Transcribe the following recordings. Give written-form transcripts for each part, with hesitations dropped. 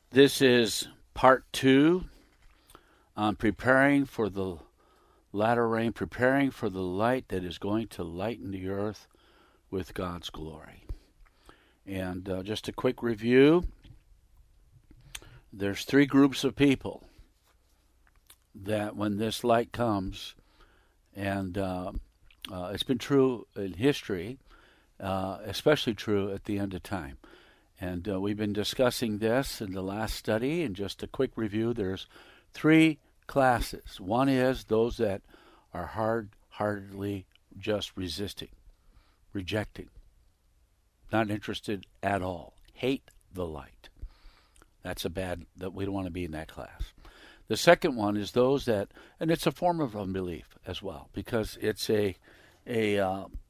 This is part 2 on preparing for the latter rain, preparing for the light that is going to lighten the earth with God's glory. And just a quick review, there's 3 groups of people that when this light comes, and it's been true in history, especially true at the end of time. And we've been discussing this in the last study. And just a quick review, there's 3 classes. One is those that are hard-heartedly just resisting, rejecting, not interested at all, hate the light. That's that we don't want to be in that class. The second one is those that, and it's a form of unbelief as well, because it's they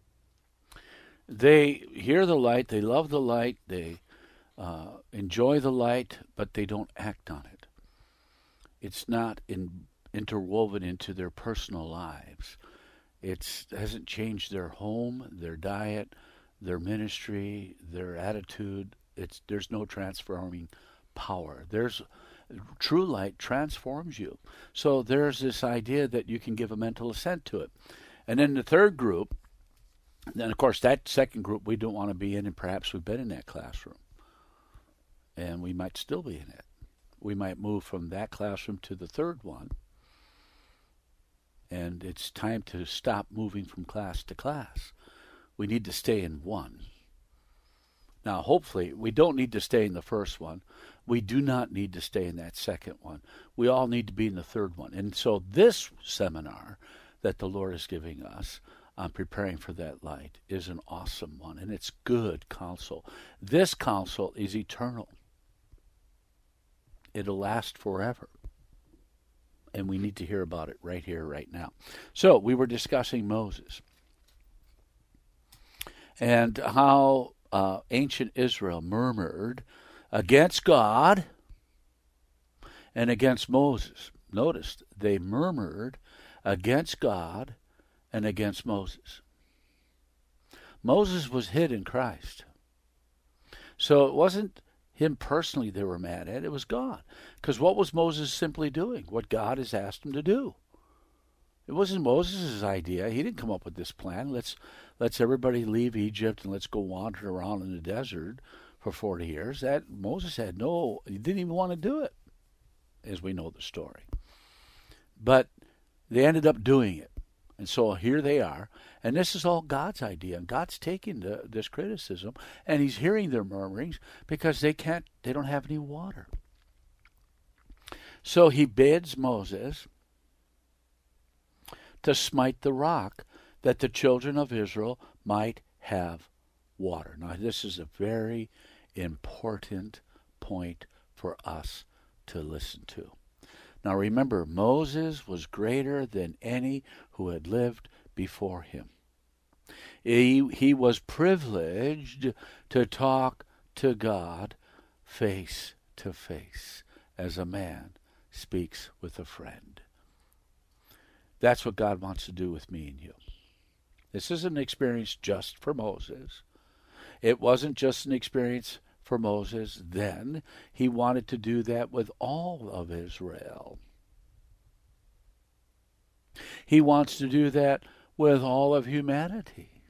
hear the light, they love the light, they enjoy the light, but they don't act on it. It's not interwoven into their personal lives. It hasn't changed their home, their diet, their ministry, their attitude. There's no transforming power. True light transforms you. So there's this idea that you can give a mental assent to it. And then the third group, then of course that second group we don't want to be in, and perhaps we've been in that classroom. And we might still be in it. We might move from that classroom to the third one. And it's time to stop moving from class to class. We need to stay in one. Now, hopefully, we don't need to stay in the first one. We do not need to stay in that second one. We all need to be in the third one. And so this seminar that the Lord is giving us on preparing for that light is an awesome one. And it's good counsel. This counsel is eternal. It'll last forever. And we need to hear about it right here, right now. So we were discussing Moses and how ancient Israel murmured against God and against Moses. Notice, they murmured against God and against Moses. Moses was hid in Christ. So it wasn't him personally they were mad at, it was God. Because what was Moses simply doing? What God has asked him to do. It wasn't Moses' idea. He didn't come up with this plan. Let's everybody leave Egypt and let's go wander around in the desert for 40 years. That Moses he didn't even want to do it, as we know the story. But they ended up doing it. And so here they are, and this is all God's idea, and God's taking this criticism, and he's hearing their murmurings because they don't have any water. So he bids Moses to smite the rock that the children of Israel might have water. Now this is a very important point for us to listen to. Now remember, Moses was greater than any who had lived before him. He was privileged to talk to God face to face as a man speaks with a friend. That's what God wants to do with me and you. This isn't an experience just for Moses. It wasn't just an experience for Moses then. He wanted to do that with all of Israel. He wants to do that with all of humanity.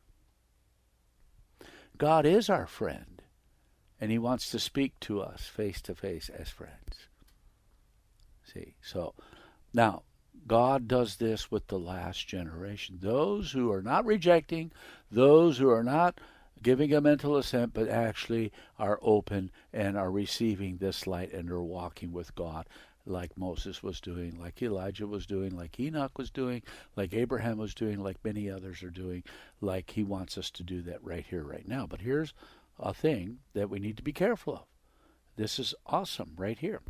God is our friend, and he wants to speak to us face to face as friends. See, so now God does this with the last generation. Those who are not rejecting, those who are not giving a mental assent, but actually are open and are receiving this light and are walking with God like Moses was doing, like Elijah was doing, like Enoch was doing, like Abraham was doing, like many others are doing, like he wants us to do that right here, right now. But here's a thing that we need to be careful of. This is awesome right here.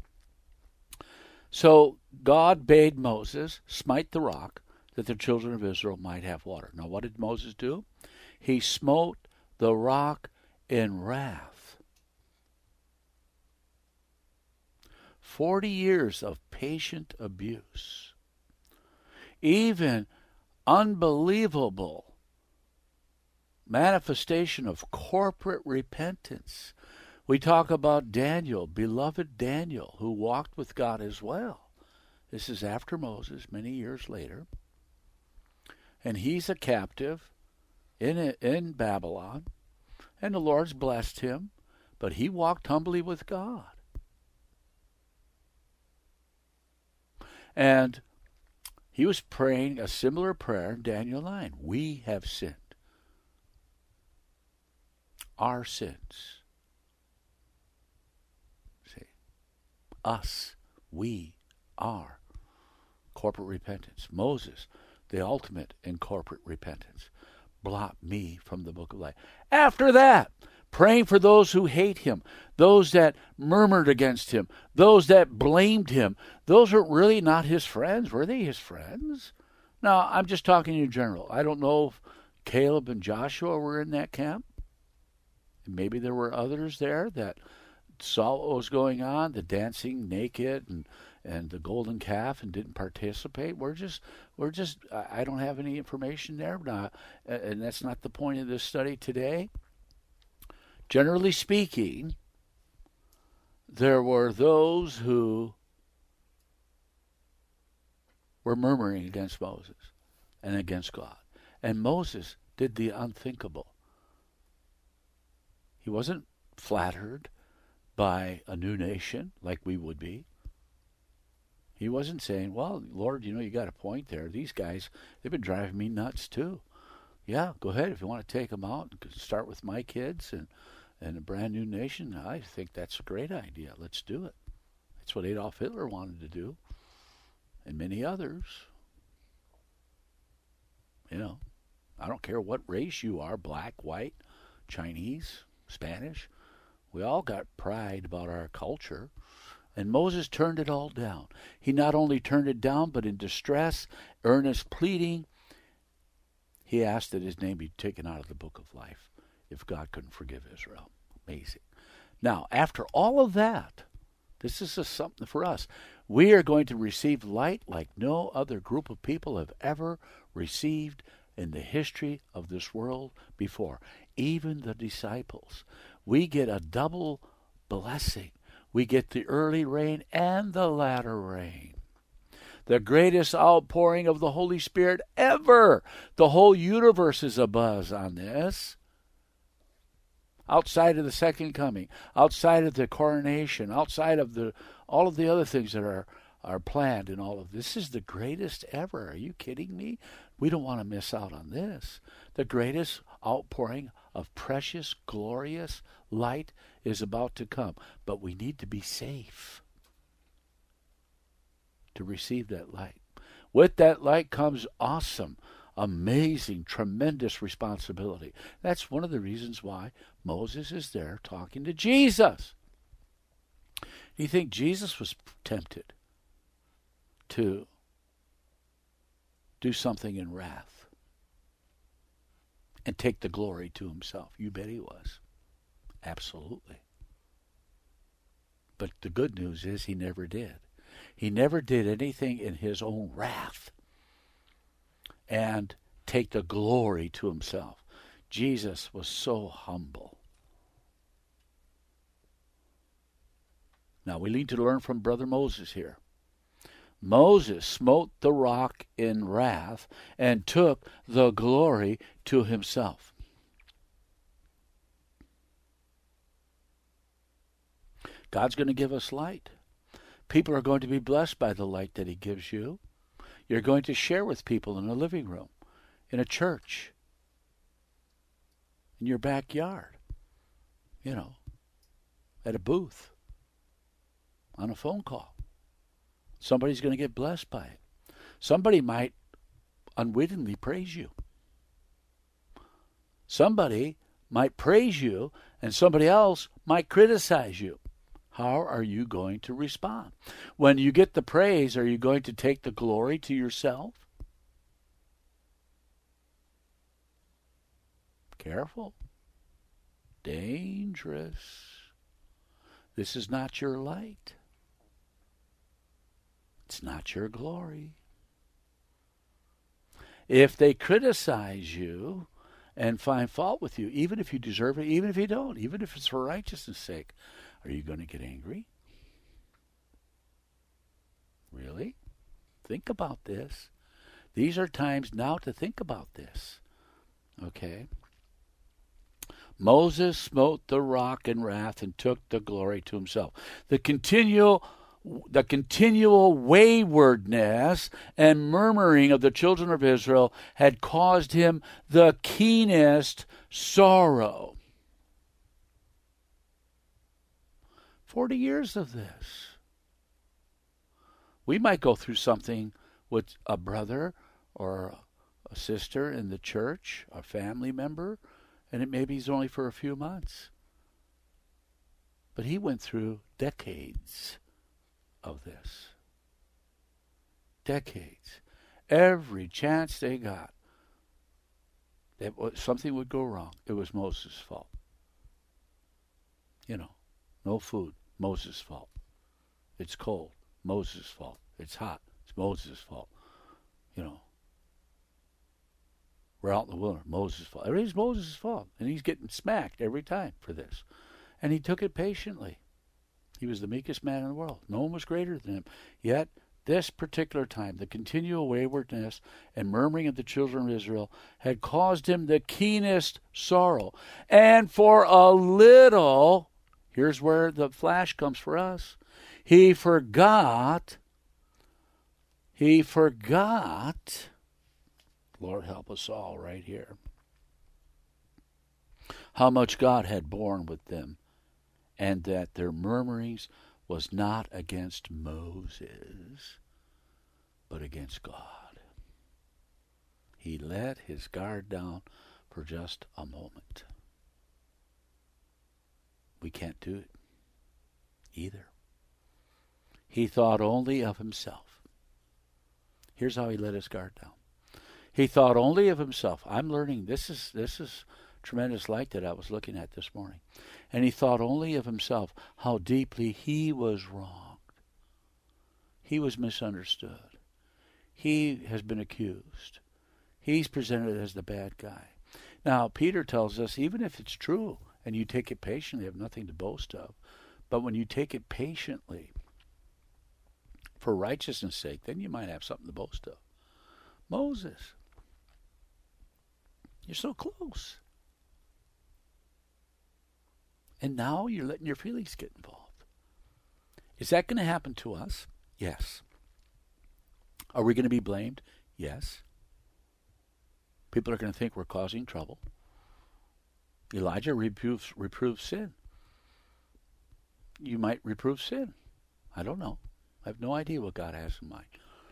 So God bade Moses smite the rock that the children of Israel might have water. Now what did Moses do? He smote the rock in wrath. 40 years of patient abuse. Even unbelievable manifestation of corporate repentance We talk about Daniel, beloved Daniel, who walked with God as well. This is after Moses, many years later. And he's a captive in Babylon. And the Lord's blessed him. But he walked humbly with God. And he was praying a similar prayer in Daniel 9. We have sinned. Our sins. See? Us. We are. Corporate repentance. Moses, the ultimate in corporate repentance. Blot me from the book of life. After that, praying for those who hate him, those that murmured against him, those that blamed him. Those are really not his friends. Were they his friends? Now, I'm just talking in general. I don't know if Caleb and Joshua were in that camp. Maybe there were others there that saw what was going on, the dancing naked and the golden calf, and didn't participate. We're just. I don't have any information there, and that's not the point of this study today. Generally speaking, there were those who were murmuring against Moses and against God. And Moses did the unthinkable. He wasn't flattered by a new nation like we would be. He wasn't saying, well, Lord, you got a point there. These guys, they've been driving me nuts too. Yeah, go ahead if you want to take them out and start with my kids and a brand new nation. I think that's a great idea. Let's do it. That's what Adolf Hitler wanted to do, and many others. I don't care what race you are, black, white, Chinese, Spanish. We all got pride about our culture. And Moses turned it all down. He not only turned it down, but in distress, earnest pleading, he asked that his name be taken out of the book of life if God couldn't forgive Israel. Amazing. Now, after all of that, this is something for us. We are going to receive light like no other group of people have ever received in the history of this world before. Even the disciples. We get a double blessing. We get the early rain and the latter rain. The greatest outpouring of the Holy Spirit ever. The whole universe is abuzz on this. Outside of the second coming, outside of the coronation, outside of all of the other things that are planned in all of this. This is the greatest ever. Are you kidding me? We don't want to miss out on this. The greatest outpouring of precious, glorious light is about to come. But we need to be safe to receive that light. With that light comes awesome, amazing, tremendous responsibility. That's one of the reasons why Moses is there talking to Jesus. You think Jesus was tempted to do something in wrath and take the glory to himself? You bet he was. Absolutely. But the good news is he never did. He never did anything in his own wrath and take the glory to himself. Jesus was so humble. Now we need to learn from Brother Moses here. Moses smote the rock in wrath and took the glory to himself. God's going to give us light. People are going to be blessed by the light that he gives you. You're going to share with people in a living room, in a church, in your backyard, at a booth, on a phone call. Somebody's going to get blessed by it. Somebody might unwittingly praise you. Somebody might praise you, and somebody else might criticize you. How are you going to respond? When you get the praise, are you going to take the glory to yourself? Careful. Dangerous. This is not your light. It's not your glory. If they criticize you and find fault with you, even if you deserve it, even if you don't, even if it's for righteousness' sake. Are you going to get angry? Really? Think about this. These are times now to think about this. Okay? Moses smote the rock in wrath and took the glory to himself. The continual waywardness and murmuring of the children of Israel had caused him the keenest sorrow. 40 years of this. We might go through something with a brother or a sister in the church, a family member, and it maybe is only for a few months. But he went through decades of this. Decades. Every chance they got that something would go wrong, it was Moses' fault. No food, Moses' fault. It's cold, Moses' fault. It's hot, it's Moses' fault. We're out in the wilderness, Moses' fault. Everything's Moses' fault. And he's getting smacked every time for this. And he took it patiently. He was the meekest man in the world. No one was greater than him. Yet, this particular time, the continual waywardness and murmuring of the children of Israel had caused him the keenest sorrow. And for a little, here's where the flash comes for us, he forgot, Lord help us all right here, how much God had borne with them, and that their murmurings was not against Moses, but against God. He let his guard down for just a moment. We can't do it either. He thought only of himself. Here's how he let his guard down. He thought only of himself. I'm learning, this is tremendous light that I was looking at this morning. And he thought only of himself, how deeply he was wronged. He was misunderstood. He has been accused. He's presented as the bad guy. Now, Peter tells us, even if it's true, and you take it patiently, you have nothing to boast of. But when you take it patiently, for righteousness' sake, then you might have something to boast of. Moses, you're so close. And now you're letting your feelings get involved. Is that going to happen to us? Yes. Are we going to be blamed? Yes. People are going to think we're causing trouble. Elijah reproves sin. You might reprove sin. I don't know. I have no idea what God has in mind.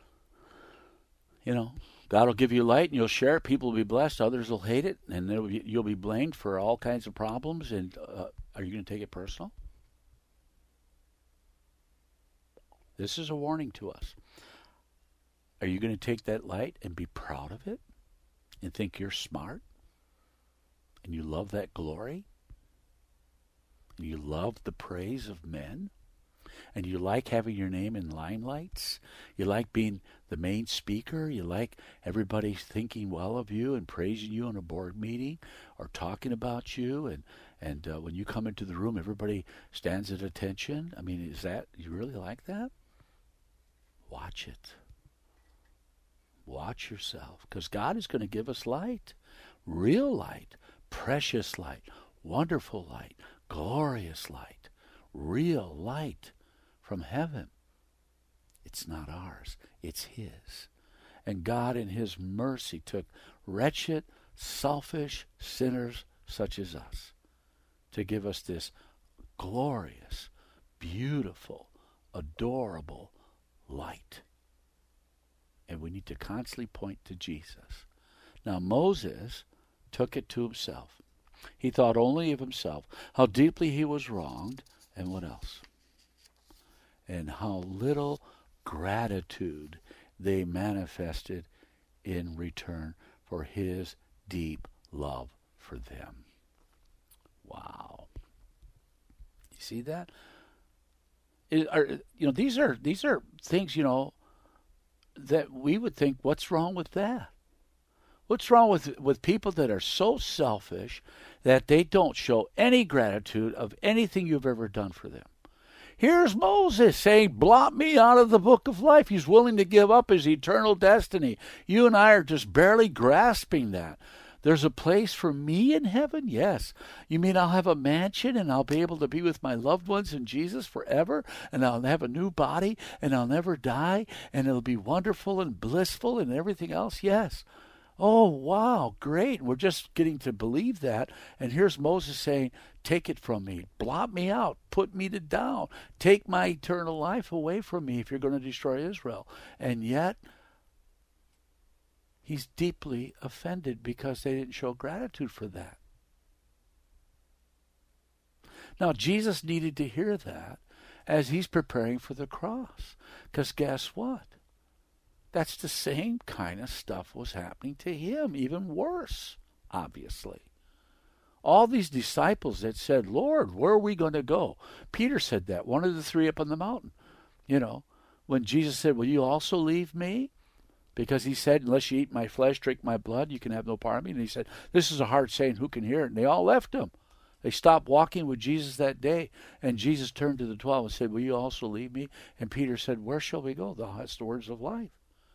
God will give you light and you'll share it. People will be blessed. Others will hate it. And you'll be blamed for all kinds of problems. And are you going to take it personal? This is a warning to us. Are you going to take that light and be proud of it? And think you're smart? And you love that glory? And you love the praise of men? And you like having your name in limelights? You like being the main speaker? You like everybody thinking well of you and praising you in a board meeting or talking about you? And when you come into the room, everybody stands at attention? I mean, you really like that? Watch it. Watch yourself, because God is going to give us light, real light, precious light, wonderful light, glorious light, real light from heaven. It's not ours, it's His. And God in His mercy took wretched, selfish sinners such as us to give us this glorious, beautiful, adorable light. And we need to constantly point to Jesus. Now Moses took it to himself. He thought only of himself, how deeply he was wronged, and what else? And how little gratitude they manifested in return for his deep love for them. Wow. You see that? These are things, that we would think, what's wrong with that? What's wrong with people that are so selfish that they don't show any gratitude of anything you've ever done for them? Here's Moses saying, blot me out of the book of life. He's willing to give up his eternal destiny. You and I are just barely grasping that. There's a place for me in heaven? Yes. You mean I'll have a mansion and I'll be able to be with my loved ones in Jesus forever, and I'll have a new body and I'll never die, and it'll be wonderful and blissful and everything else? Yes. Oh, wow, great. We're just getting to believe that. And here's Moses saying, take it from me. Blot me out. Put me to down. Take my eternal life away from me if you're going to destroy Israel. And yet, he's deeply offended because they didn't show gratitude for that. Now, Jesus needed to hear that as he's preparing for the cross. Because guess what? That's the same kind of stuff was happening to him, even worse, obviously. All these disciples that said, Lord, where are we going to go? Peter said that, one of the three up on the mountain. You know, when Jesus said, will you also leave me? Because he said, unless you eat my flesh, drink my blood, you can have no part of me. And he said, this is a hard saying, who can hear it? And they all left him. They stopped walking with Jesus that day. And Jesus turned to the 12 and said, will you also leave me? And Peter said, where shall we go? Thou hast the words of life.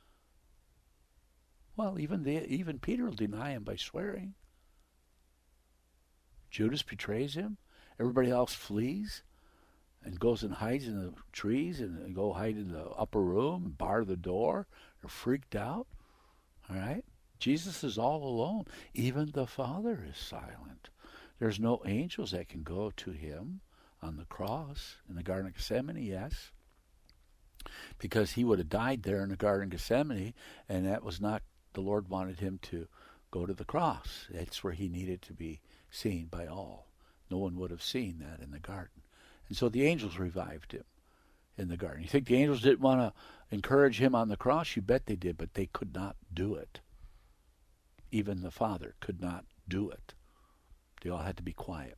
Well, even Peter will deny him by swearing. Judas betrays him. Everybody else flees and goes and hides in the trees and go hide in the upper room and bar the door. They're freaked out. All right? Jesus is all alone. Even the Father is silent. There's no angels that can go to him on the cross in the Garden of Gethsemane, yes. Because he would have died there in the Garden of Gethsemane, and that was not, the Lord wanted him to go to the cross. That's where he needed to be seen by all. No one would have seen that in the garden. And so the angels revived him in the garden. You think the angels didn't want to encourage him on the cross? You bet they did, but they could not do it. Even the Father could not do it. They all had to be quiet.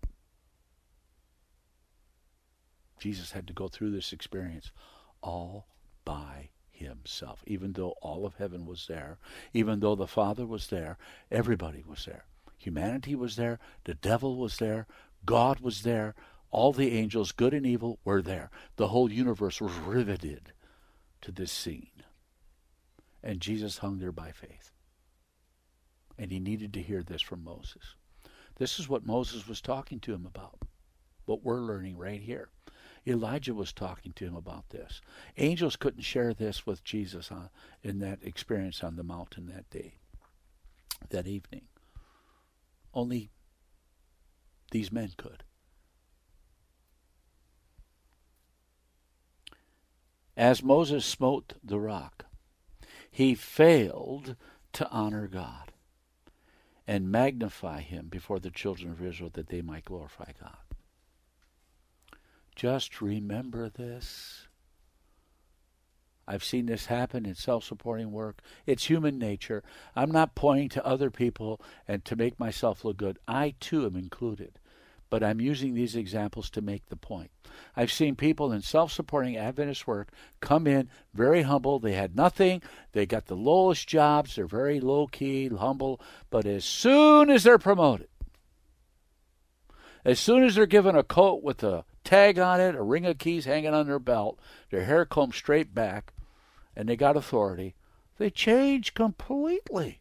Jesus had to go through this experience all by himself. Even though all of heaven was there, even though the Father was there, everybody was there. Humanity was there, the devil was there, God was there, all the angels, good and evil, were there. The whole universe was riveted to this scene. And Jesus hung there by faith. And he needed to hear this from Moses. This is what Moses was talking to him about, what we're learning right here. Elijah was talking to him about this. Angels couldn't share this with Jesus in that experience on the mountain that day, that evening. Only these men could. As Moses smote the rock, he failed to honor God and magnify him before the children of Israel that they might glorify God. Just remember this. I've seen this happen in self-supporting work. It's human nature. I'm not pointing to other people and to make myself look good. I too am included. But I'm using these examples to make the point. I've seen people in self-supporting Adventist work come in very humble. They had nothing. They got the lowest jobs. They're very low-key, humble. But as soon as they're promoted, as soon as they're given a coat with a tag on it, a ring of keys hanging on their belt, their hair combed straight back, and they got authority, they change completely.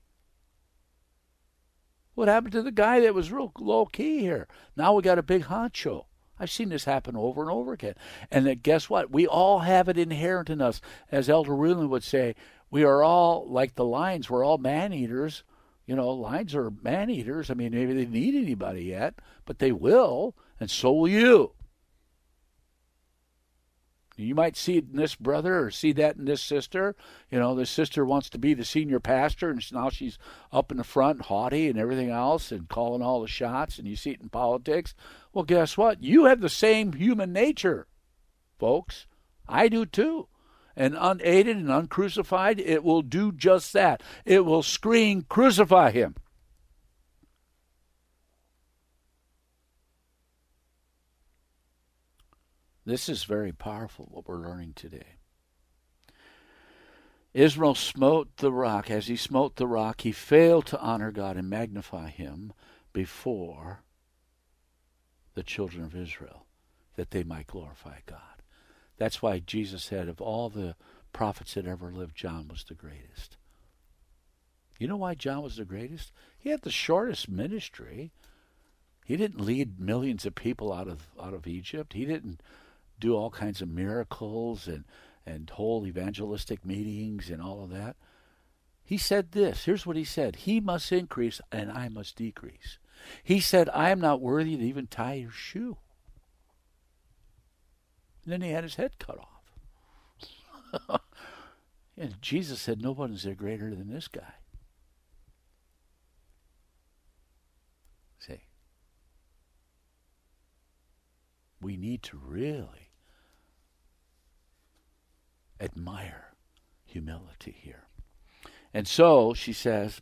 What happened to the guy that was real low-key here? Now we got a big honcho. I've seen this happen over and over again. And then guess what? We all have it inherent in us. As Elder Ruland would say, we are all, like the lions, we're all man-eaters. You know, lions are man-eaters. I mean, maybe they didn't eat anybody yet, but they will, and so will you. You might see it in this brother or see that in this sister. You know, this sister wants to be the senior pastor, and now she's up in the front, haughty and everything else, and calling all the shots, and you see it in politics. Well, guess what? You have the same human nature, folks. I do too. And unaided and uncrucified, it will do just that. It will scream, crucify him. This is very powerful, what we're learning today. Israel smote the rock. As he smote the rock, he failed to honor God and magnify him before the children of Israel, that they might glorify God. That's why Jesus said, of all the prophets that ever lived, John was the greatest. You know why John was the greatest? He had the shortest ministry. He didn't lead millions of people out of Egypt. He didn't do all kinds of miracles and hold evangelistic meetings and all of that. He said this. Here's what he said. He must increase and I must decrease. He said, I am not worthy to even tie your shoe. And then he had his head cut off. And Jesus said, no one is greater than this guy. See, we need to really admire humility here. And so, she says,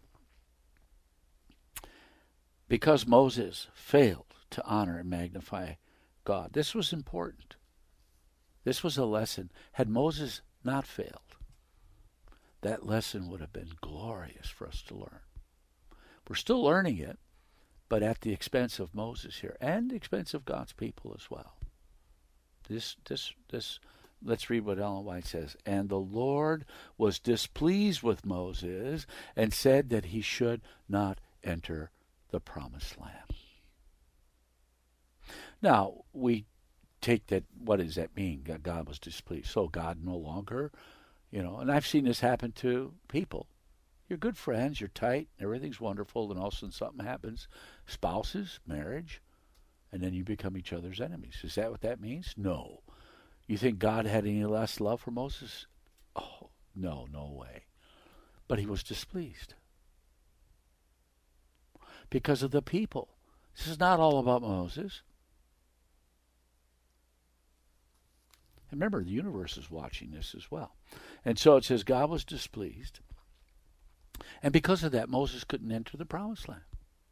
because Moses failed to honor and magnify God. This was important. This was a lesson. Had Moses not failed, that lesson would have been glorious for us to learn. We're still learning it, but at the expense of Moses here, and the expense of God's people as well. This. Let's read what Ellen White says. And the Lord was displeased with Moses and said that he should not enter the promised land. Now, we take that, what does that mean? God was displeased. So God no longer, and I've seen this happen to people. You're good friends, you're tight, everything's wonderful, and all of a sudden something happens. Spouses, marriage, and then you become each other's enemies. Is that what that means? No. You think God had any less love for Moses? Oh, no way. But he was displeased because of the people. This is not all about Moses. And remember, the universe is watching this as well. And so it says God was displeased. And because of that, Moses couldn't enter the promised land.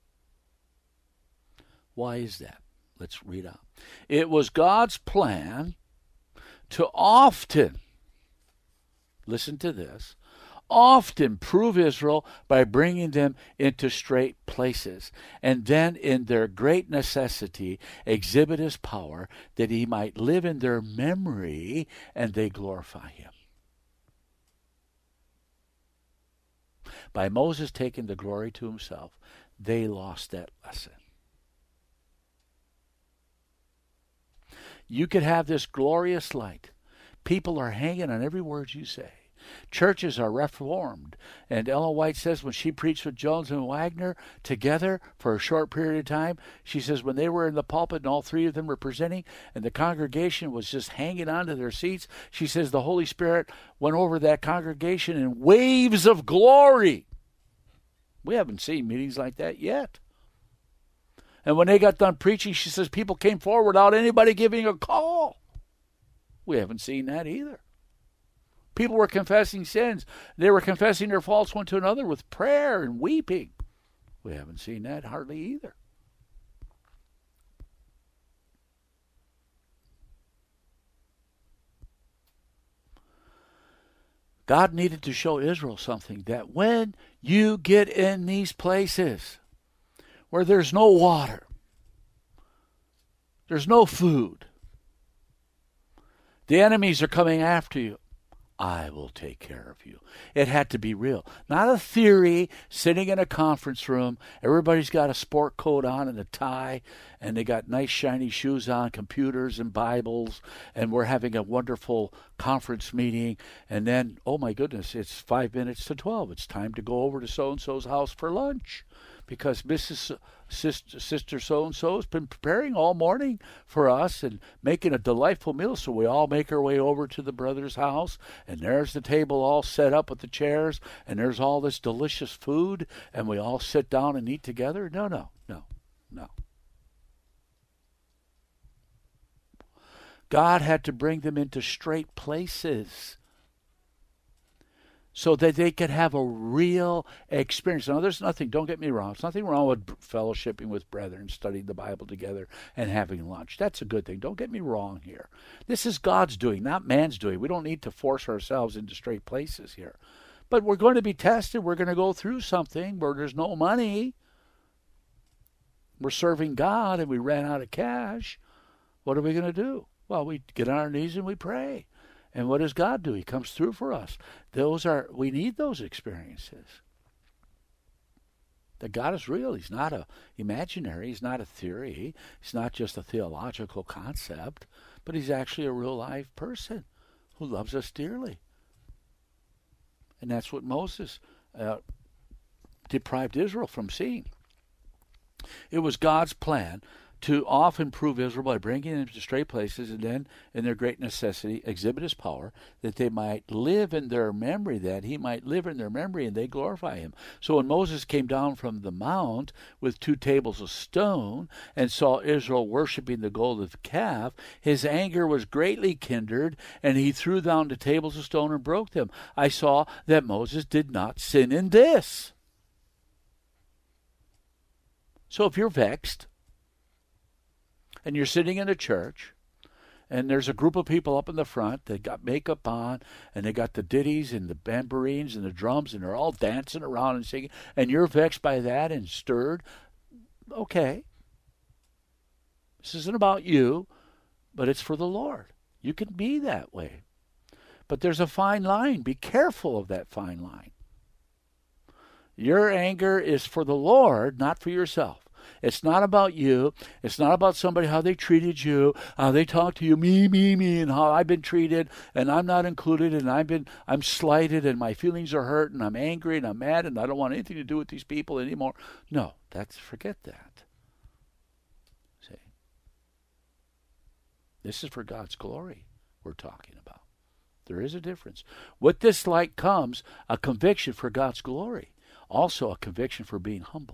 Why is that? Let's read on. It was God's plan to often, listen to this, often prove Israel by bringing them into straight places, and then in their great necessity exhibit his power, that he might live in their memory and they glorify him. By Moses taking the glory to himself, they lost that lesson. You could have this glorious light. People are hanging on every word you say. Churches are reformed. And Ellen White says when she preached with Jones and Wagner together for a short period of time, she says when they were in the pulpit and all three of them were presenting and the congregation was just hanging on to their seats, she says the Holy Spirit went over that congregation in waves of glory. We haven't seen meetings like that yet. And when they got done preaching, she says people came forward without anybody giving a call. We haven't seen that either. People were confessing sins. They were confessing their faults one to another with prayer and weeping. We haven't seen that hardly either. God needed to show Israel something, that when you get in these places where there's no water, there's no food, the enemies are coming after you, I will take care of you. It had to be real. Not a theory, sitting in a conference room. Everybody's got a sport coat on and a tie, and they got nice shiny shoes on, computers and Bibles, and we're having a wonderful conference meeting. And then, oh my goodness, it's 5 minutes to 12. It's time to go over to so-and-so's house for lunch, because Sister so-and-so has been preparing all morning for us and making a delightful meal. So we all make our way over to the brother's house, and there's the table all set up with the chairs, and there's all this delicious food, and we all sit down and eat together. No. God had to bring them into straight places. so that they could have a real experience. Now, there's nothing, don't get me wrong, there's nothing wrong with fellowshipping with brethren, studying the Bible together, and having lunch. That's a good thing. Don't get me wrong here. This is God's doing, not man's doing. We don't need to force ourselves into straight places here. But we're going to be tested. We're going to go through something where there's no money. We're serving God and we ran out of cash. What are we going to do? Well, we get on our knees and we pray. And what does God do? He comes through for us. We need those experiences. That God is real. He's not imaginary. He's not a theory. He's not just a theological concept, but he's actually a real live person who loves us dearly. And that's what Moses deprived Israel from seeing. It was God's plan to often prove Israel by bringing them to straight places, and then, in their great necessity, exhibit his power, that they might live in their memory, that he might live in their memory, and they glorify him. So when Moses came down from the mount with 2 tables of stone, and saw Israel worshiping the golden calf, his anger was greatly kindled, and he threw down the tables of stone and broke them. I saw that Moses did not sin in this. So if you're vexed, and you're sitting in a church, and there's a group of people up in the front, they got makeup on, and they got the ditties and the tambourines and the drums, and they're all dancing around and singing, and you're vexed by that and stirred, okay. This isn't about you, but it's for the Lord. You can be that way. But there's a fine line. Be careful of that fine line. Your anger is for the Lord, not for yourself. It's not about you. It's not about somebody, how they treated you, how they talked to you, me, and how I've been treated, and I'm not included, and I'm slighted, and my feelings are hurt, and I'm angry, and I'm mad, and I don't want anything to do with these people anymore. No, forget that. See? This is for God's glory we're talking about. There is a difference. With this light comes a conviction for God's glory. Also a conviction for being humble.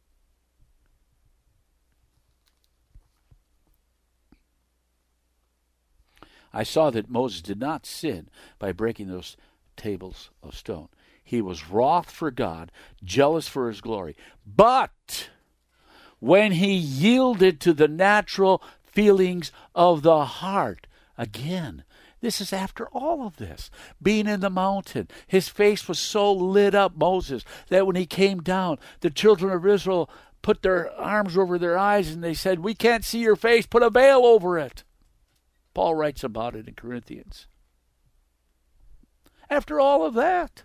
I saw that Moses did not sin by breaking those tables of stone. He was wroth for God, jealous for his glory. But when he yielded to the natural feelings of the heart, again, this is after all of this. Being in the mountain, his face was so lit up, Moses, that when he came down, the children of Israel put their arms over their eyes and they said, "We can't see your face, put a veil over it." Paul writes about it in Corinthians. After all of that,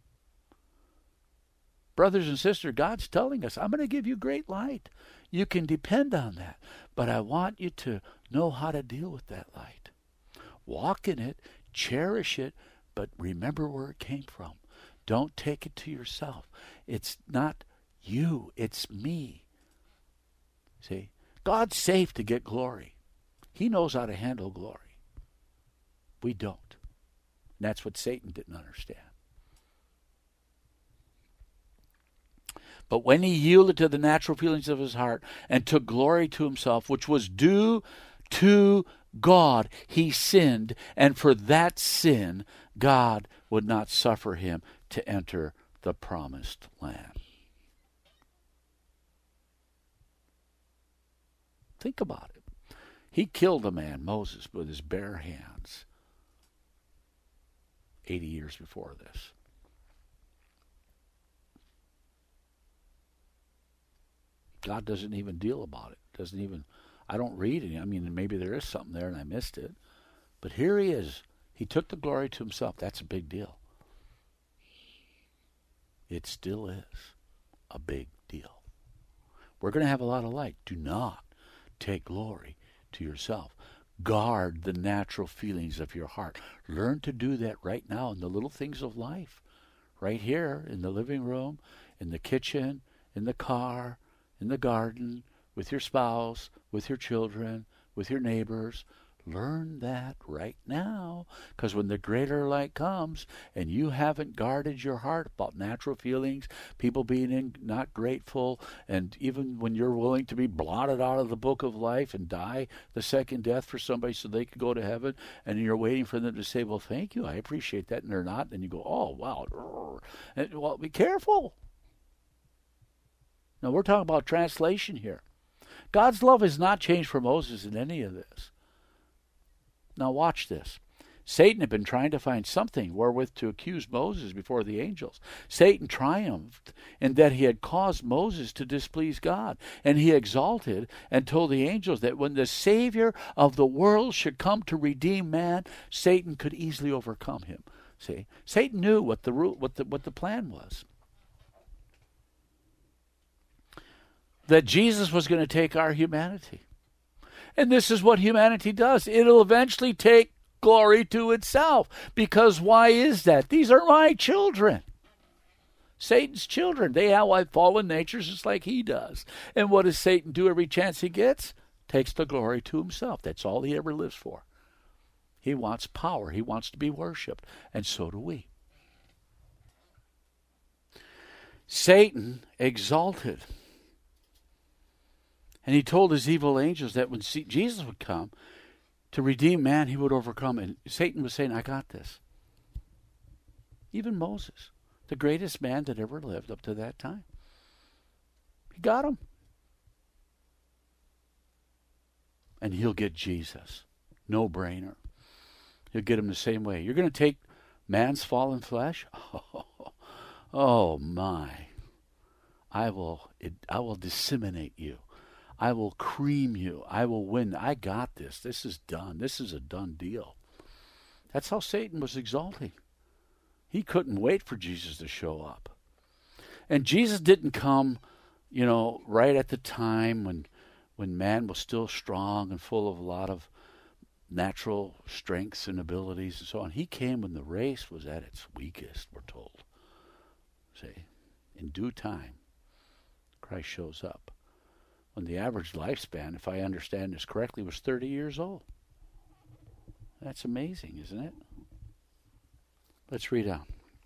brothers and sisters, God's telling us, I'm going to give you great light. You can depend on that. But I want you to know how to deal with that light. Walk in it, cherish it, but remember where it came from. Don't take it to yourself. It's not you, it's me. See, God's safe to get glory. He knows how to handle glory. We don't. And that's what Satan didn't understand. But when he yielded to the natural feelings of his heart and took glory to himself, which was due to God, he sinned, and for that sin, God would not suffer him to enter the promised land. Think about it. He killed a man, Moses, with his bare hands 80 years before this. God doesn't even deal about it. I don't read it. I mean, maybe there is something there and I missed it. But here he is. He took the glory to himself. That's a big deal. It still is a big deal. We're going to have a lot of light. Do not take glory to yourself. Guard the natural feelings of your heart. Learn to do that right now in the little things of life. Right here, in the living room, in the kitchen, in the car, in the garden, with your spouse, with your children, with your neighbors. Learn that right now, because when the greater light comes and you haven't guarded your heart about natural feelings, people being not grateful, and even when you're willing to be blotted out of the book of life and die the second death for somebody so they could go to heaven, and you're waiting for them to say, well, thank you, I appreciate that, and they're not, and you go, oh, wow. And, well, be careful. Now, we're talking about translation here. God's love has not changed for Moses in any of this. Now watch this. Satan had been trying to find something wherewith to accuse Moses before the angels. Satan triumphed in that he had caused Moses to displease God, and he exalted and told the angels that when the Savior of the world should come to redeem man, Satan could easily overcome him. See, Satan knew what the plan was. That Jesus was going to take our humanity. And this is what humanity does. It'll eventually take glory to itself. Because why is that? These are my children. Satan's children. They have fallen natures just like he does. And what does Satan do every chance he gets? Takes the glory to himself. That's all he ever lives for. He wants power. He wants to be worshipped. And so do we. Satan exalted. And he told his evil angels that when Jesus would come to redeem man, he would overcome. And Satan was saying, I got this. Even Moses, the greatest man that ever lived up to that time. He got him. And he'll get Jesus. No brainer. He'll get him the same way. You're going to take man's fallen flesh? Oh my. I will disseminate you. I will cream you. I will win. I got this. This is done. This is a done deal. That's how Satan was exalting. He couldn't wait for Jesus to show up. And Jesus didn't come, right at the time when man was still strong and full of a lot of natural strengths and abilities and so on. He came when the race was at its weakest, we're told. See, in due time, Christ shows up. When the average lifespan, if I understand this correctly, was 30 years old. That's amazing, isn't it? Let's read on.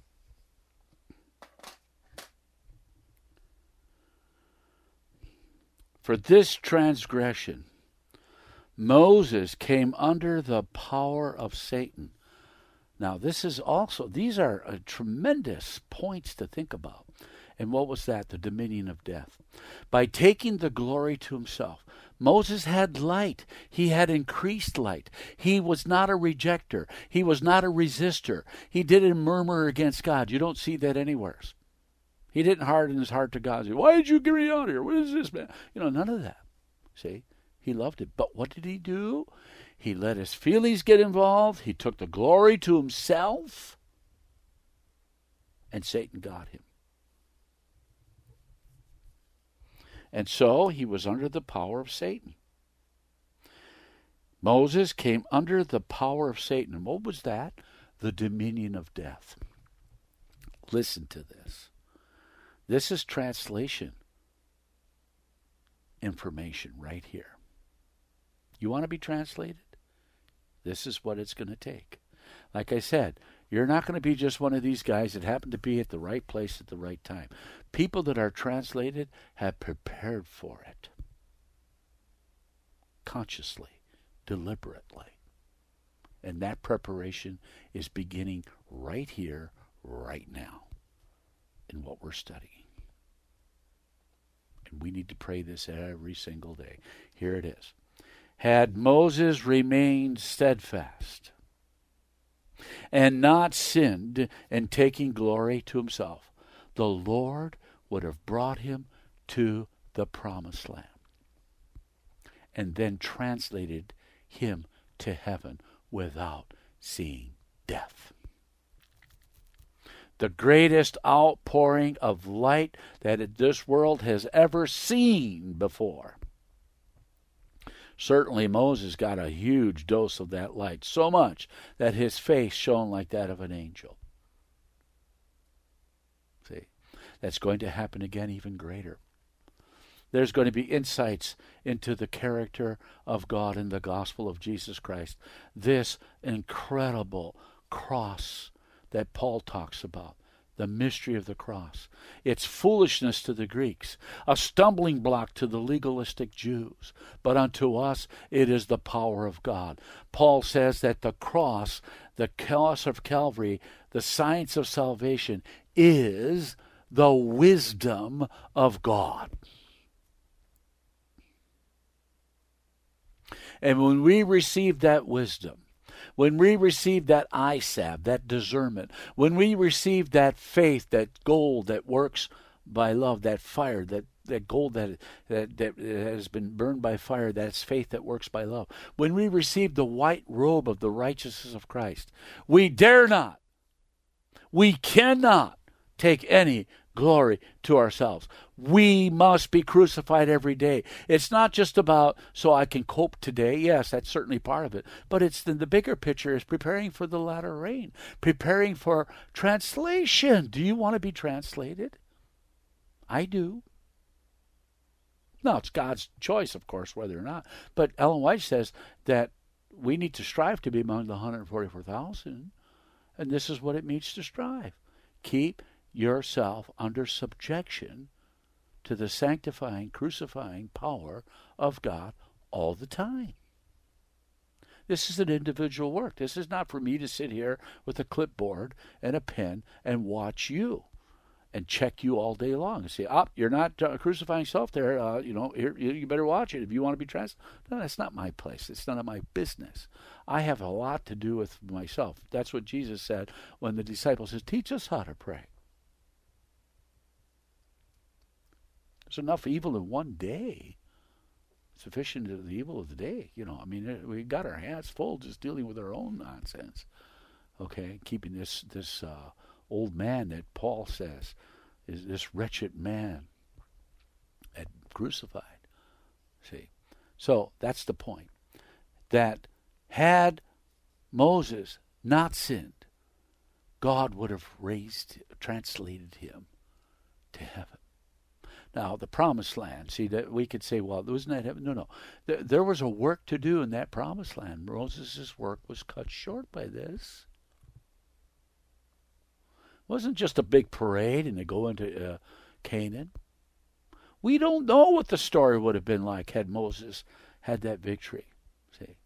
For this transgression, Moses came under the power of Satan. Now, these are tremendous points to think about. And what was that? The dominion of death. By taking the glory to himself. Moses had light. He had increased light. He was not a rejecter. He was not a resistor. He didn't murmur against God. You don't see that anywhere. He didn't harden his heart to God. Say, why did you get me out of here? What is this, man? None of that. See? He loved it. But what did he do? He let his feelings get involved. He took the glory to himself. And Satan got him. And so he was under the power of Satan. Moses came under the power of Satan. And what was that? The dominion of death. Listen to this. This is translation information right here. You want to be translated? This is what it's going to take. Like I said, you're not going to be just one of these guys that happen to be at the right place at the right time. People that are translated have prepared for it. Consciously, deliberately. And that preparation is beginning right here, right now, in what we're studying. And we need to pray this every single day. Here it is. Had Moses remained steadfast and not sinned in taking glory to himself, the Lord would have brought him to the promised land and then translated him to heaven without seeing death. The greatest outpouring of light that this world has ever seen before. Certainly Moses got a huge dose of that light, so much that his face shone like that of an angel. See, that's going to happen again even greater. There's going to be insights into the character of God in the gospel of Jesus Christ. This incredible cross that Paul talks about, the mystery of the cross. It's foolishness to the Greeks, a stumbling block to the legalistic Jews, but unto us it is the power of God. Paul says that the cross of Calvary, the science of salvation, is the wisdom of God. And when we receive that wisdom, when we receive that eye salve, that discernment, when we receive that faith, that gold that works by love, that fire, that gold that has been burned by fire, that's faith that works by love. When we receive the white robe of the righteousness of Christ, we dare not, we cannot take any glory to ourselves. We must be crucified every day. It's not just about so I can cope today. Yes, that's certainly part of it. But it's the bigger picture is preparing for the latter rain, preparing for translation. Do you want to be translated? I do. Now, it's God's choice, of course, whether or not. But Ellen White says that we need to strive to be among the 144,000. And this is what it means to strive. Keep yourself under subjection to the sanctifying, crucifying power of God all the time. This is an individual work. This is not for me to sit here with a clipboard and a pen and watch you and check you all day long and say, you're not crucifying yourself there. Here, you better watch it if you want to be trans. No, that's not my place. It's none of my business. I have a lot to do with myself. That's what Jesus said when the disciples said, teach us how to pray. There's enough evil in one day. Sufficient of the evil of the day. We got our hands full just dealing with our own nonsense. Okay, keeping this old man that Paul says is this wretched man that crucified. See, so that's the point. That had Moses not sinned, God would have translated him to heaven. Now, the promised land, see, that we could say, well, wasn't that heaven? No. There was a work to do in that promised land. Moses' work was cut short by this. It wasn't just a big parade and they go into Canaan. We don't know what the story would have been like had Moses had that victory. See,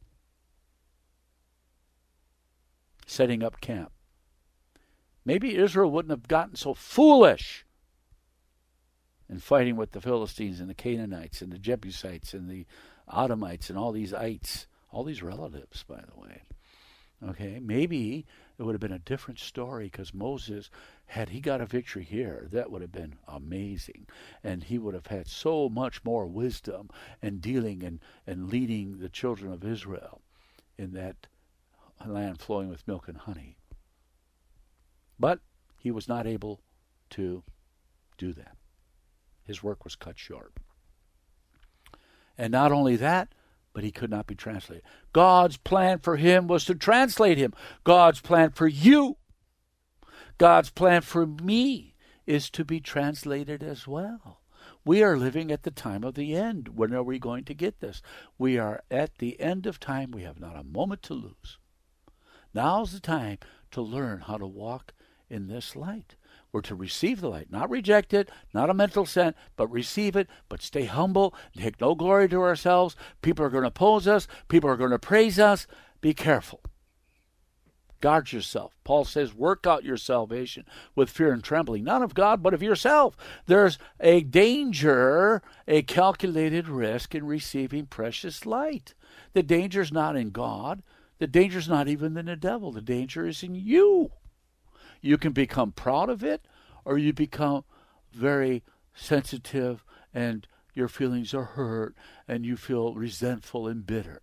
setting up camp. Maybe Israel wouldn't have gotten so foolish and fighting with the Philistines and the Canaanites and the Jebusites and the Edomites and all these ites, all these relatives, by the way. Okay, maybe it would have been a different story because Moses, had he got a victory here, that would have been amazing. And he would have had so much more wisdom and dealing and leading the children of Israel in that land flowing with milk and honey. But he was not able to do that. His work was cut short. And not only that, but he could not be translated. God's plan for him was to translate him. God's plan for you, God's plan for me is to be translated as well. We are living at the time of the end. When are we going to get this? We are at the end of time. We have not a moment to lose. Now's the time to learn how to walk in this light. We're to receive the light, not reject it, not a mental assent, but receive it, but stay humble, take no glory to ourselves. People are going to oppose us. People are going to praise us. Be careful. Guard yourself. Paul says, work out your salvation with fear and trembling, not of God, but of yourself. There's a danger, a calculated risk in receiving precious light. The danger's not in God. The danger's not even in the devil. The danger is in you. You can become proud of it, or you become very sensitive and your feelings are hurt and you feel resentful and bitter.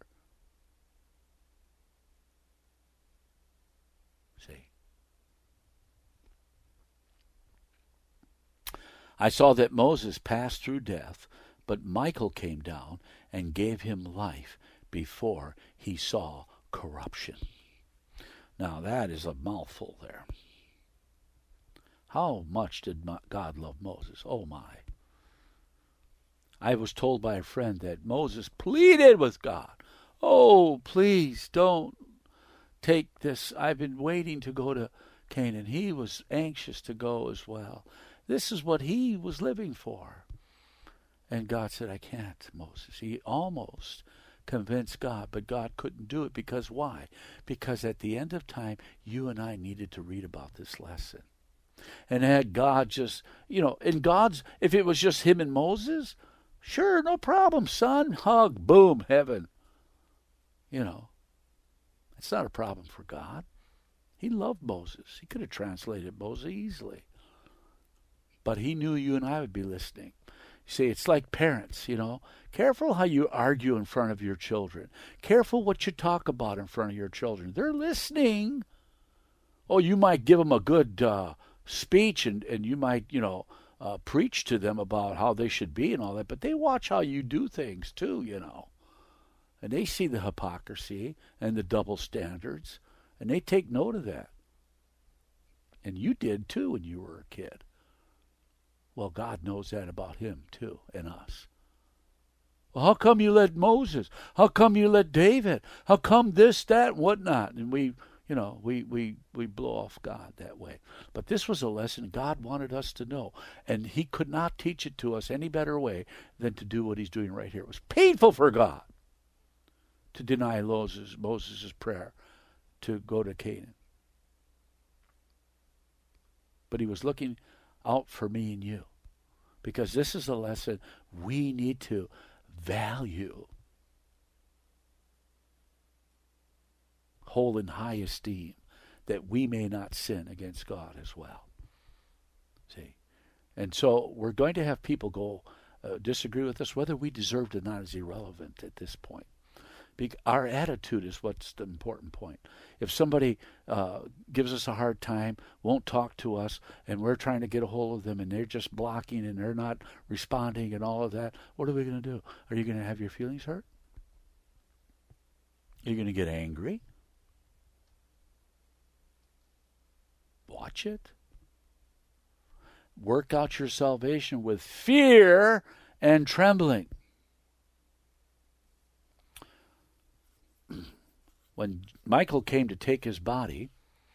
See? I saw that Moses passed through death, but Michael came down and gave him life before he saw corruption. Now that is a mouthful there. How much did God love Moses? Oh my. I was told by a friend that Moses pleaded with God, "Oh, please don't take this. I've been waiting to go to Canaan." He was anxious to go as well. This is what he was living for. And God said, "I can't, Moses." He almost convinced God, but God couldn't do it because why? Because at the end of time, you and I needed to read about this lesson. And had God just, in God's, if it was just him and Moses, sure, no problem, son, hug, boom, heaven. It's not a problem for God. He loved Moses. He could have translated Moses easily. But he knew you and I would be listening. See, it's like parents, Careful how you argue in front of your children. Careful what you talk about in front of your children. They're listening. Oh, you might give them a good speech and you might, preach to them about how they should be and all that, but they watch how you do things too, And they see the hypocrisy and the double standards, and they take note of that. And you did too when you were a kid. Well, God knows that about him too, and us. Well, how come you let Moses? How come you let David? How come this, that, and whatnot? And we blow off God that way. But this was a lesson God wanted us to know, and he could not teach it to us any better way than to do what he's doing right here. It was painful for God to deny Moses' prayer to go to Canaan. But he was looking out for me and you, because this is a lesson we need to value, hold in high esteem, that we may not sin against God as well. See? And so we're going to have people go disagree with us. Whether we deserved it or not is irrelevant at this point. Our attitude is what's the important point. If somebody gives us a hard time, won't talk to us, and we're trying to get a hold of them, and they're just blocking and they're not responding and all of that, what are we going to do? Are you going to have your feelings hurt? Are you going to get angry? Watch it. Work out your salvation with fear and trembling. When Michael came to take his body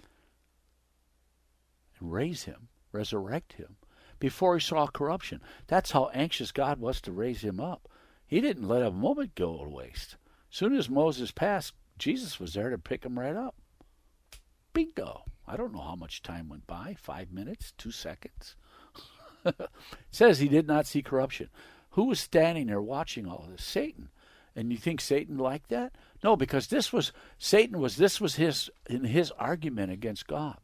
and raise him, resurrect him, before he saw corruption, that's how anxious God was to raise him up. He didn't let a moment go to waste. As soon as Moses passed, Jesus was there to pick him right up. Bingo. I don't know how much time went by, 5 minutes, 2 seconds. It says he did not see corruption. Who was standing there watching all of this? Satan. And you think Satan liked that? No, because this was his argument against God.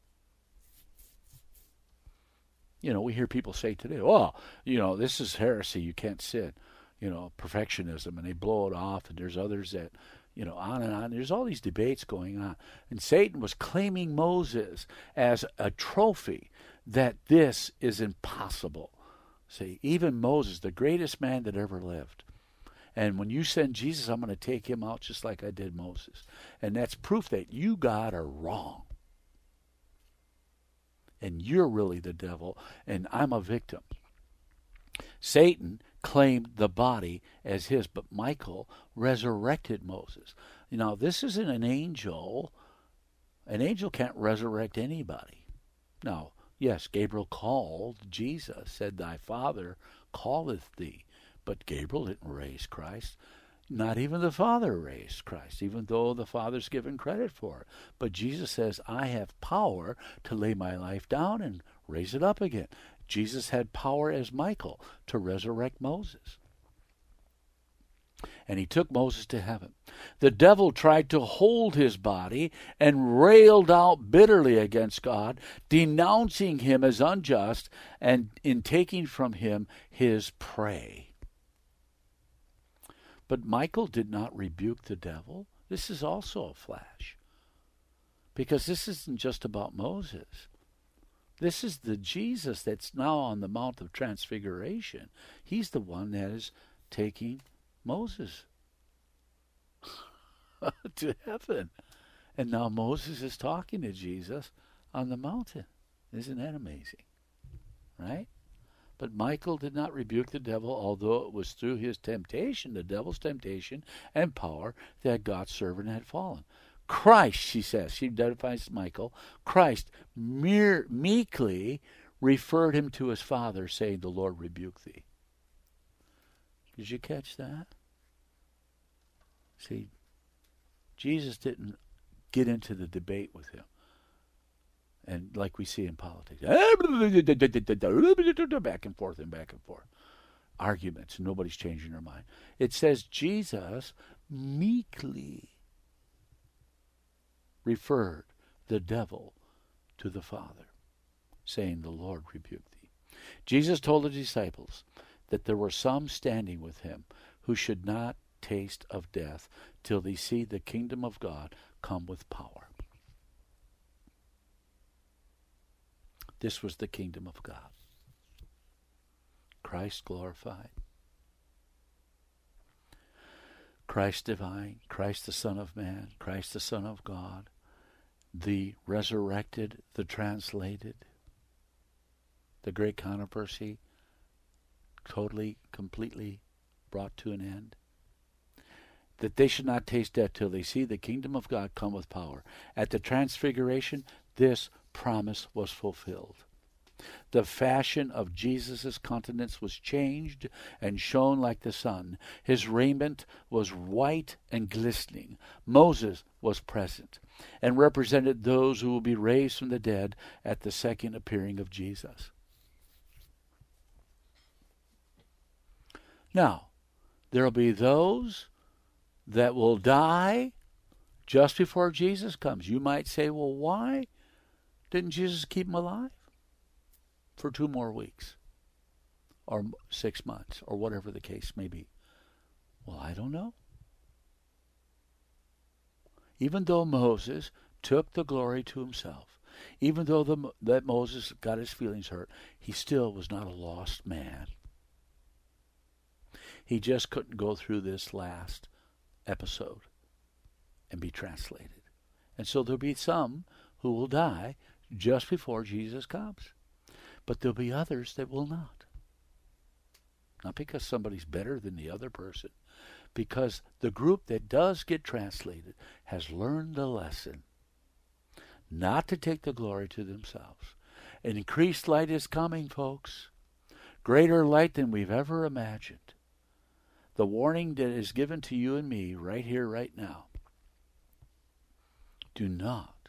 We hear people say today, "Well, this is heresy. You can't sin." Perfectionism, and they blow it off. And there's others that, on and on. There's all these debates going on. And Satan was claiming Moses as a trophy that this is impossible. See, even Moses, the greatest man that ever lived. And when you send Jesus, I'm going to take him out just like I did Moses. And that's proof that you, God, are wrong. And you're really the devil, and I'm a victim. Satan claimed the body as his, but Michael resurrected Moses. This isn't an angel. An angel can't resurrect anybody. Now, yes, Gabriel called Jesus, said, "Thy Father calleth thee." But Gabriel didn't raise Christ. Not even the Father raised Christ, even though the Father's given credit for it. But Jesus says, "I have power to lay my life down and raise it up again." Jesus had power as Michael to resurrect Moses. And he took Moses to heaven. The devil tried to hold his body and railed out bitterly against God, denouncing him as unjust and in taking from him his prey. But Michael did not rebuke the devil. This is also a flash. Because this isn't just about Moses. This is the Jesus that's now on the Mount of Transfiguration. He's the one that is taking Moses to heaven. And now Moses is talking to Jesus on the mountain. Isn't that amazing? Right? But Michael did not rebuke the devil, although it was through his temptation, the devil's temptation and power, that God's servant had fallen. Christ, she says, she identifies Michael, Christ meekly referred him to his father, saying, "The Lord rebuke thee." Did you catch that? See, Jesus didn't get into the debate with him. And like we see in politics, back and forth and back and forth. Arguments, nobody's changing their mind. It says Jesus meekly referred the devil to the Father, saying, "The Lord rebuke thee." Jesus told the disciples that there were some standing with him who should not taste of death till they see the kingdom of God come with power. This was the kingdom of God. Christ glorified, Christ divine, Christ the Son of Man, Christ the Son of God, the resurrected, the translated, the great controversy totally, completely brought to an end. That they should not taste death till they see the kingdom of God come with power. At the transfiguration, this promise was fulfilled. The fashion of Jesus' countenance was changed and shone like the sun. His raiment was white and glistening. Moses was present and represented those who will be raised from the dead at the second appearing of Jesus. Now, there will be those that will die just before Jesus comes. You might say, well, why didn't Jesus keep them alive for 2 more weeks or 6 months or whatever the case may be? Well, I don't know. Even though Moses took the glory to himself, even though that Moses got his feelings hurt, he still was not a lost man. He just couldn't go through this last episode and be translated. And so there'll be some who will die just before Jesus comes. But there'll be others that will not. Not because somebody's better than the other person. Because the group that does get translated has learned the lesson not to take the glory to themselves. An increased light is coming, folks. Greater light than we've ever imagined. The warning that is given to you and me right here, right now. Do not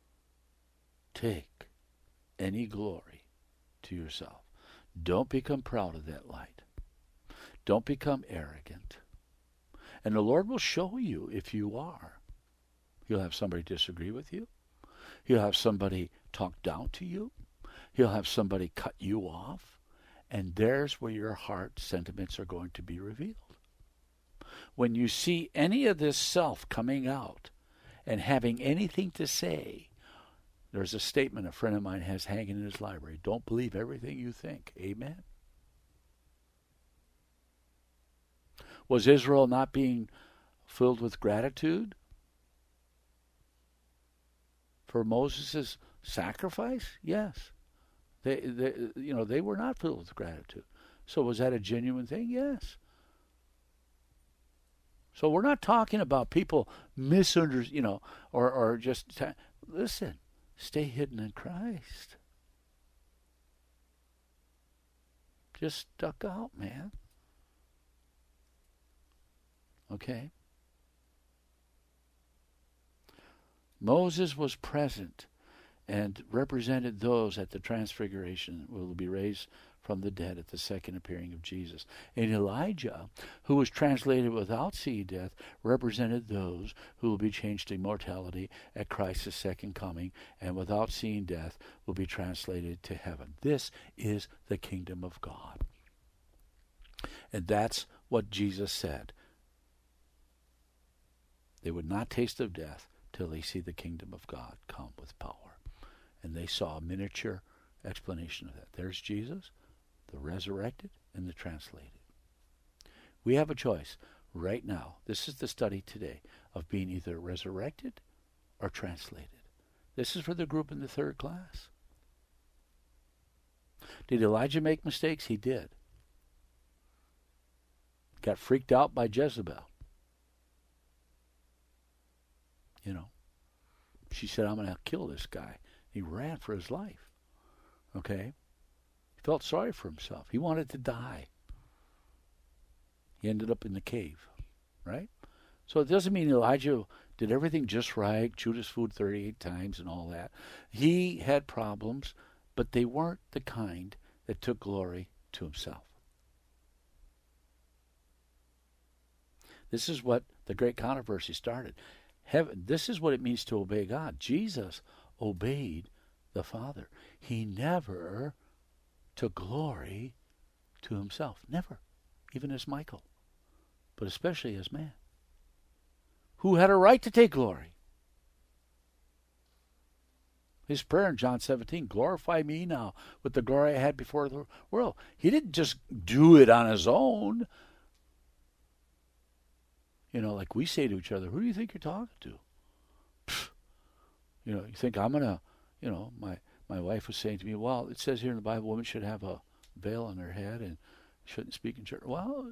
take any glory to yourself. Don't become proud of that light. Don't become arrogant. And the Lord will show you if you are. He'll have somebody disagree with you. He'll have somebody talk down to you. He'll have somebody cut you off. And there's where your heart sentiments are going to be revealed. When you see any of this self coming out and having anything to say, there's a statement a friend of mine has hanging in his library. Don't believe everything you think. Amen. Was Israel not being filled with gratitude for Moses' sacrifice? Yes. They were not filled with gratitude. So was that a genuine thing? Yes. So we're not talking about people misunderstanding, or just, listen, stay hidden in Christ. Just stuck out, man. Okay? Moses was present and represented those at the transfiguration that will be raised from the dead at the second appearing of Jesus. And Elijah, who was translated without seeing death, represented those who will be changed to immortality at Christ's second coming, and without seeing death will be translated to heaven. This is the kingdom of God. And that's what Jesus said. They would not taste of death till they see the kingdom of God come with power. And they saw a miniature explanation of that. There's Jesus, the resurrected, and the translated. We have a choice right now. This is the study today of being either resurrected or translated. This is for the group in the third class. Did Elijah make mistakes? He did. Got freaked out by Jezebel. You know, she said, I'm going to kill this guy. He ran for his life. Okay? He felt sorry for himself. He wanted to die. He ended up in the cave, right? So it doesn't mean Elijah did everything just right, chewed his food 38 times and all that. He had problems, but they weren't the kind that took glory to himself. This is what the great controversy started. This is what it means to obey God. Jesus obeyed the Father. He never took glory to himself. Never. Even as Michael. But especially as man. Who had a right to take glory? His prayer in John 17, glorify me now with the glory I had before the world. He didn't just do it on his own. You know, like we say to each other, who do you think you're talking to? Pfft. You know, you think I'm going to, you know, my wife was saying to me, well, it says here in the Bible, women should have a veil on their head and shouldn't speak in church. Well,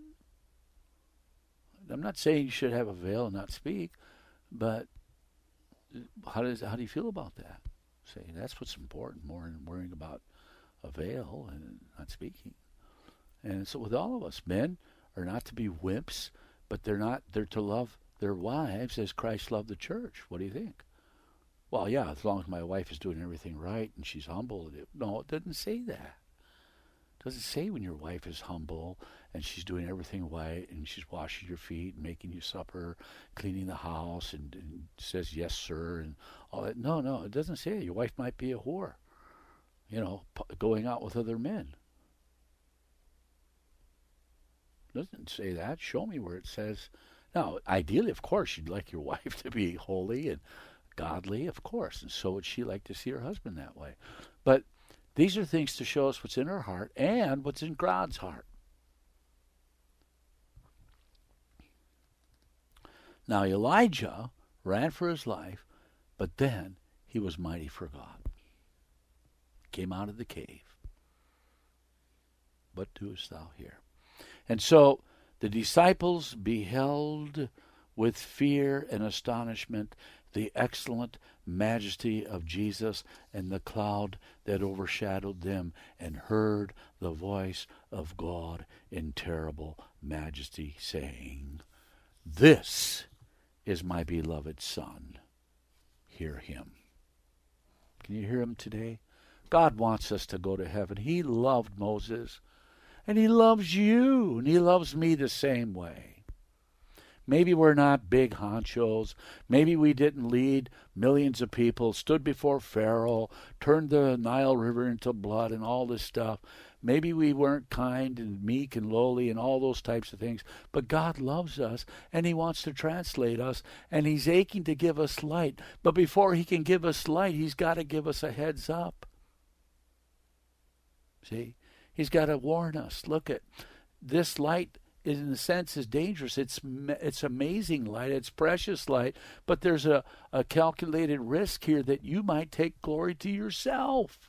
I'm not saying you should have a veil and not speak, but how do you feel about that? Say that's what's important, more than worrying about a veil and not speaking. And so with all of us, men are not to be wimps, but they're to love their wives as Christ loved the church. What do you think? Well, yeah, as long as my wife is doing everything right and she's humble. No, it doesn't say that. It doesn't say when your wife is humble and she's doing everything right and she's washing your feet and making you supper, cleaning the house and says yes, sir, and all that. No, it doesn't say that. Your wife might be a whore, you know, going out with other men. Doesn't say that. Show me where it says. Now, ideally, of course, you'd like your wife to be holy and godly, of course, and so would she like to see her husband that way. But these are things to show us what's in her heart and what's in God's heart. Now, Elijah ran for his life, but then he was mighty for God. Came out of the cave. What doest thou here? And so the disciples beheld with fear and astonishment the excellent majesty of Jesus and the cloud that overshadowed them, and heard the voice of God in terrible majesty, saying, This is my beloved Son. Hear him. Can you hear him today? God wants us to go to heaven. He loved Moses. And he loves you, and he loves me the same way. Maybe we're not big honchos. Maybe we didn't lead millions of people, stood before Pharaoh, turned the Nile River into blood and all this stuff. Maybe we weren't kind and meek and lowly and all those types of things. But God loves us, and he wants to translate us, and he's aching to give us light. But before he can give us light, he's got to give us a heads up. See? He's got to warn us. Look at this light. In a sense, is dangerous. It's amazing light. It's precious light. But there's a calculated risk here that you might take glory to yourself,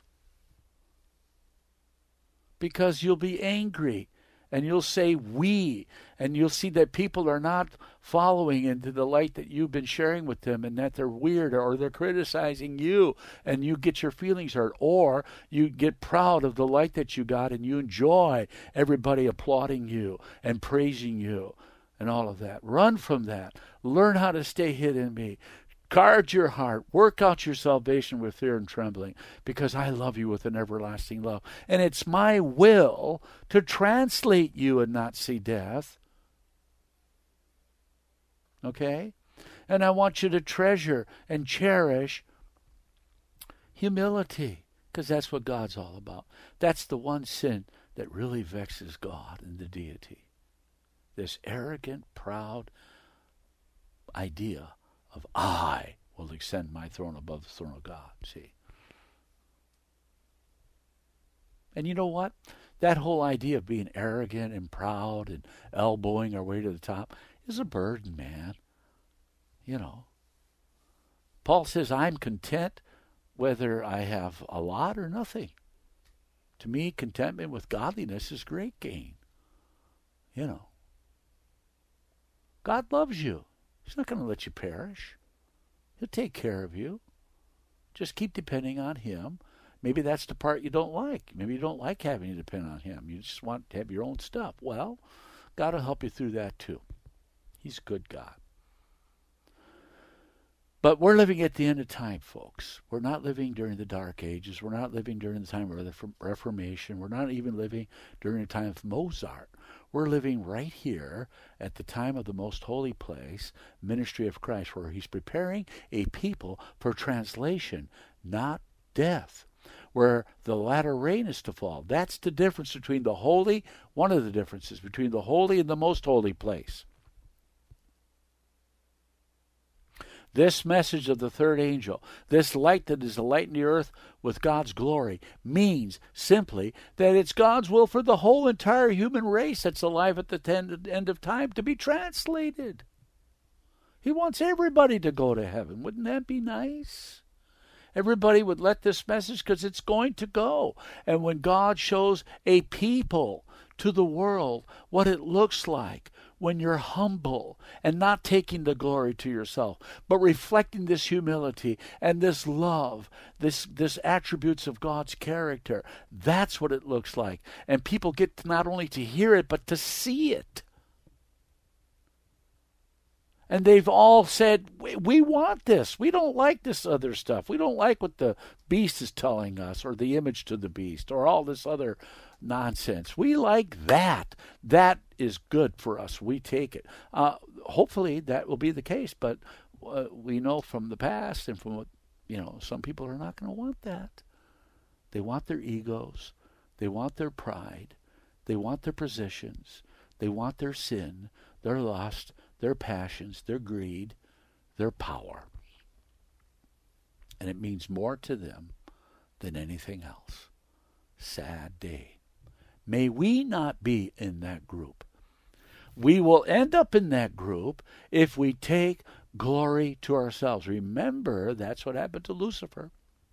because you'll be angry. And you'll say we, and you'll see that people are not following into the light that you've been sharing with them, and that they're weird, or they're criticizing you, and you get your feelings hurt, or you get proud of the light that you got, and you enjoy everybody applauding you and praising you and all of that. Run from that. Learn how to stay hid in me. Guard your heart. Work out your salvation with fear and trembling, because I love you with an everlasting love. And it's my will to translate you and not see death. Okay? And I want you to treasure and cherish humility, because that's what God's all about. That's the one sin that really vexes God and the deity. This arrogant, proud idea of I will extend my throne above the throne of God. See? And you know what? That whole idea of being arrogant and proud and elbowing our way to the top is a burden, man. You know. Paul says, I'm content whether I have a lot or nothing. To me, contentment with godliness is great gain. You know. God loves you. He's not going to let you perish. He'll take care of you. Just keep depending on Him. Maybe that's the part you don't like. Maybe you don't like having to depend on Him. You just want to have your own stuff. Well, God will help you through that too. He's a good God. But we're living at the end of time, folks. We're not living during the Dark Ages. We're not living during the time of the Reformation. We're not even living during the time of Mozart. We're living right here at the time of the most holy place, ministry of Christ, where He's preparing a people for translation, not death, where the latter rain is to fall. That's the difference between the holy, one of the differences between the holy and the most holy place. This message of the third angel, this light that is to lighten the earth with God's glory, means simply that it's God's will for the whole entire human race that's alive at the end of time to be translated. He wants everybody to go to heaven. Wouldn't that be nice? Everybody would let this message, because it's going to go. And when God shows a people to the world what it looks like when you're humble and not taking the glory to yourself, but reflecting this humility and this love, this attributes of God's character, that's what it looks like. And people get not only to hear it, but to see it. And they've all said, we want this. We don't like this other stuff. We don't like what the beast is telling us, or the image to the beast, or all this other nonsense. We like that. That is good for us. We take it. Hopefully that will be the case, but we know from the past and from what, some people are not going to want that. They want their egos. They want their pride. They want their positions. They want their sin, their lust, their passions, their greed, their power. And it means more to them than anything else. Sad day. May we not be in that group. We will end up in that group if we take glory to ourselves. Remember, that's what happened to Lucifer.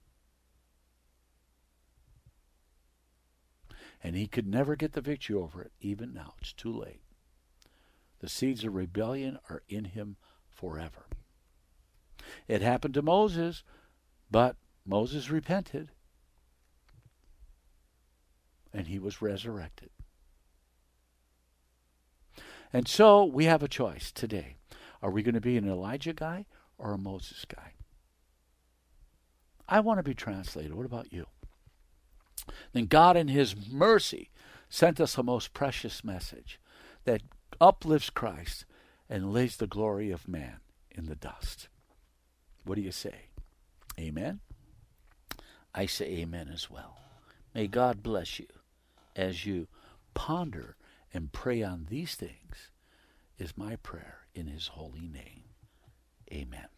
And he could never get the victory over it. Even now, it's too late. The seeds of rebellion are in him forever. It happened to Moses, but Moses repented, and he was resurrected. And so we have a choice today. Are we going to be an Elijah guy or a Moses guy? I want to be translated. What about you? Then God in His mercy sent us a most precious message that uplifts Christ and lays the glory of man in the dust. What do you say? Amen? I say amen as well. May God bless you as you ponder and pray on these things, is my prayer in His holy name. Amen.